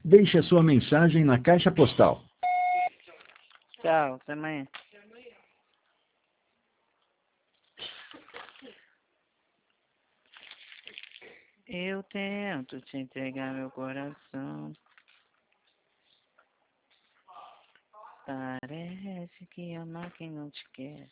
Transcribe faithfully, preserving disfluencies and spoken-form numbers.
Deixe a sua mensagem na caixa postal. Tchau, até amanhã. Eu tento te entregar meu coração. Parece que ama quem não te quer.